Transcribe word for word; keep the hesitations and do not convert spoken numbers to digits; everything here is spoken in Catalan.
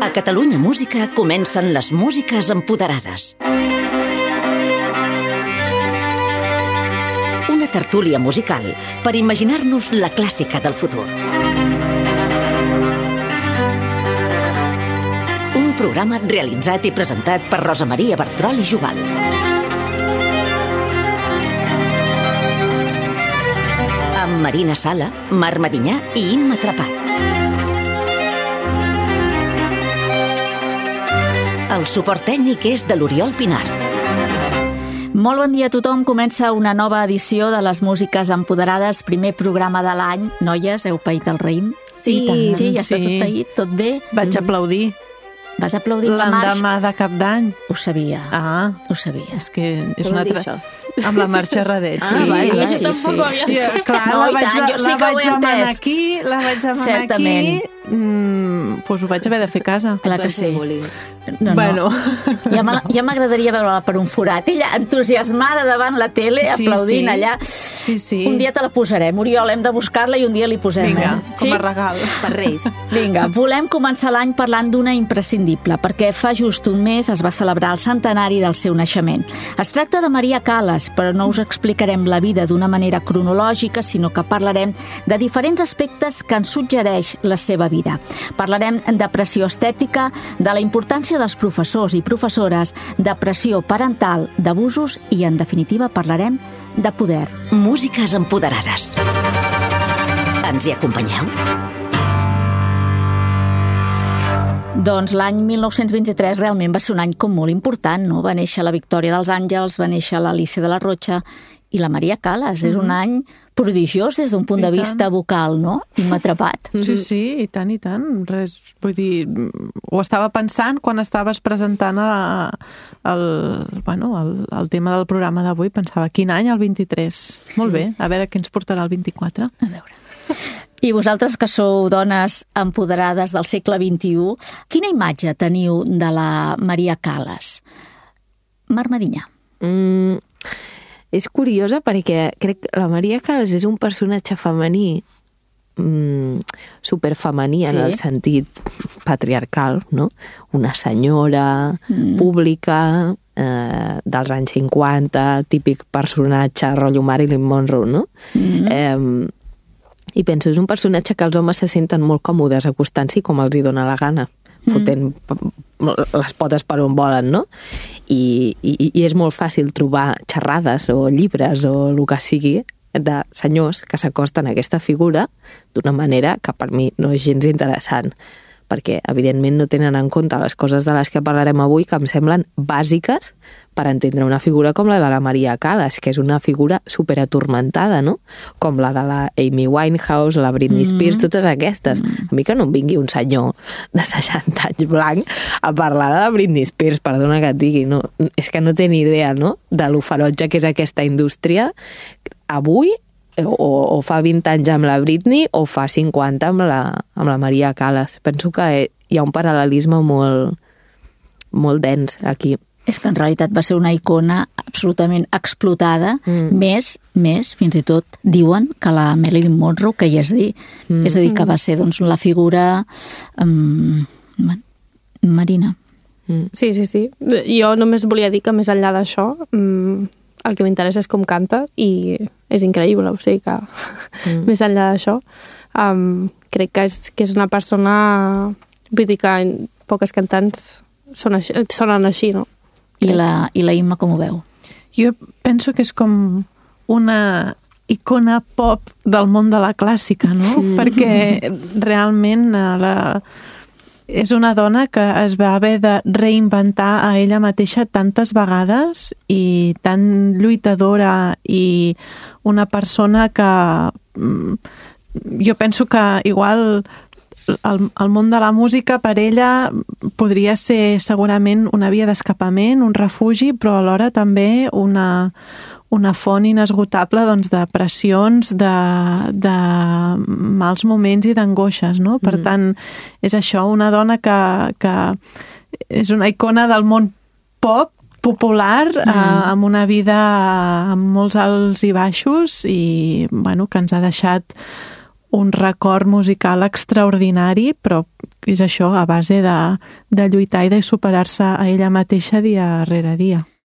A Catalunya Música comencen les músiques empoderades. Una tertúlia musical per imaginar-nos la clàssica del futur. Un programa realitzat i presentat per Rosa Maria Bertrol i Jubal. Amb Marina Sala, Mar Medinyà i Imma Trepat. El suport tècnic és de l'Oriol Pinart. Molt bon dia a tothom. Comença una nova edició de les músiques empoderades, primer programa de l'any. Noies, heu paït el raïm? Sí, sí, ja està sí. tot paït, tot bé? Vaig aplaudir. Vas aplaudir la marxa? L'endemà de cap d'any. Ho sabia, Ah, ho sabia. és que és Què una vol dir altra... això? Amb la marxa darrere, sí. Ah, vale, la... sí, sí. Ja, clar, No, la i vaig, tant, jo sí la que ho vaig he demanar entès. aquí, la vaig demanar Certament. aquí, mm, doncs ho vaig haver de fer a casa. Clar que sí. No, no. Bueno. Ja me- ja m'agradaria veure-la per un forat. Ella entusiasmada davant la tele, Sí, aplaudint sí. allà. Sí, sí. Un dia te la posarem, Oriol, hem de buscar-la i un dia li posem. Vinga, eh? com a regal. Per Reis. Vinga, volem començar l'any parlant d'una imprescindible, perquè fa just un mes es va celebrar el centenari del seu naixement. Es tracta de Maria Callas, però no us explicarem la vida d'una manera cronològica, sinó que parlarem de diferents aspectes que ens suggereix la seva vida. Parlarem de pressió estètica, de la importància dels professors i professores, de pressió parental, d'abusos i, en definitiva, parlarem de poder. Músiques empoderades. Ens hi acompanyeu? Doncs l'any mil nou-cents vint-i-tres realment va ser un any com molt important, no? Va néixer la Victòria dels Àngels, va néixer l'Alícia de la Rocha i la Maria Callas. És un any prodigiós des d'un punt I de tant. vista vocal, no? I m'ha atrapat. Sí, sí, i tant, i tant. Res, vull dir, ho estava pensant quan estaves presentant a, el, bueno, el, el tema del programa d'avui. Pensava, quin any, el vint-i-tres? Molt bé, a veure què ens portarà el vint-i-quatre. A veure. I vosaltres que sou dones empoderades del segle vint-i-u, quina imatge teniu de la Maria Callas? Mar Medinyà. Mm, és curiosa perquè crec que la Maria Callas és un personatge femení mm, superfemení en Sí. el sentit patriarcal, no? Una senyora Mm. pública eh, dels anys cinquanta, típic personatge rotllo Marilyn Monroe, no? Mm. Eh, I penso, és un personatge que els homes se senten molt còmodes acostant-s'hi com els hi dóna la gana, fotent les potes per on volen, no? I, i, i és molt fàcil trobar xerrades o llibres o el que sigui de senyors que s'acosten a aquesta figura d'una manera que per mi no és gens interessant, perquè evidentment no tenen en compte les coses de les que parlarem avui que em semblen bàsiques per entendre una figura com la de la Maria Callas, que és una figura superatormentada, no? Com la de la Amy Winehouse, la Britney Spears, mm. totes aquestes. A mi que no em vingui un senyor de seixanta anys blanc a parlar de la Britney Spears, perdona que et digui, no? És que no té ni idea, no?, de lo ferotge que és aquesta indústria avui, o, o fa vint anys amb la Britney o fa cinquanta amb la, amb la Maria Callas. Penso que hi ha un paral·lelisme molt, molt dens aquí. És que en realitat va ser una icona absolutament explotada, mm. més, més, fins i tot diuen que la Marilyn Monroe, que hi és dir, mm. és a dir, que va ser doncs, la figura um, Marina. Mm. Sí, sí, sí. Jo només volia dir que més enllà d'això, mm, el que m'interessa és com canta i és increïble, o sigui que mm. més enllà d'això um, crec que és, que és una persona, vull dir que poques cantants són així, sonen així, no? I la, I la Imma com ho veu? Jo penso que és com una icona pop del món de la clàssica, no? Mm. Perquè realment eh, la... és una dona que es va haver de reinventar a ella mateixa tantes vegades i tan lluitadora i una persona que jo penso que igual el, el món de la música per ella podria ser segurament una via d'escapament, un refugi, però alhora també una, una font inesgotable doncs, de pressions, de, de mals moments i d'angoixes, no? Per mm. tant, és això, una dona que, que és una icona del món pop, popular, mm. eh, amb una vida amb molts alts i baixos i bueno, que ens ha deixat un record musical extraordinari, però és això, a base de, de lluitar i de superar-se a ella mateixa dia rere dia.